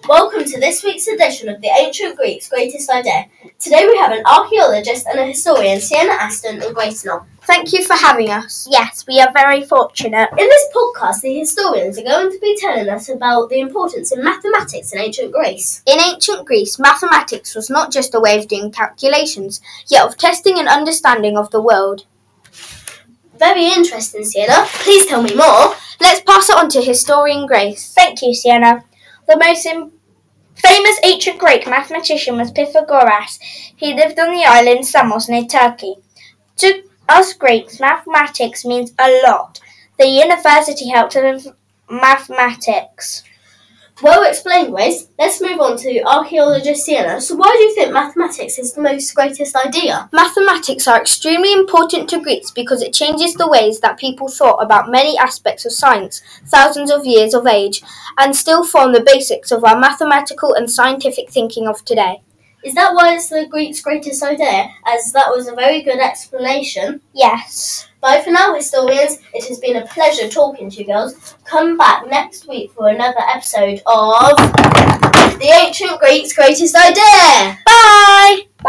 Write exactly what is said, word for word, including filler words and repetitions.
Welcome to this week's edition of the Ancient Greeks' Greatest Idea. Today we have an archaeologist and a historian, Sienna Aston and Grace Knoll. Thank you for having us. Yes, we are very fortunate. In this podcast, the historians are going to be telling us about the importance of mathematics in ancient Greece. In ancient Greece, mathematics was not just a way of doing calculations, yet of testing and understanding of the world. Very interesting, Sienna. Please tell me more. Let's pass it on to historian Grace. Thank you, Sienna. The most im- famous ancient Greek mathematician was Pythagoras. He lived on the island Samos near Turkey. To us Greeks, mathematics means a lot. The university helped us with mathematics. Well explained, Grace. Let's move on to archaeologist Sienna. So why do you think mathematics is the most greatest idea? Mathematics are extremely important to Greeks because it changes the ways that people thought about many aspects of science, thousands of years of age, and still form the basics of our mathematical and scientific thinking of today. Is that why it's the Greeks' greatest idea, as that was a very good explanation? Yes. Bye for now, historians. It has been a pleasure talking to you girls. Come back next week for another episode of The Ancient Greeks' Greatest Idea. Bye!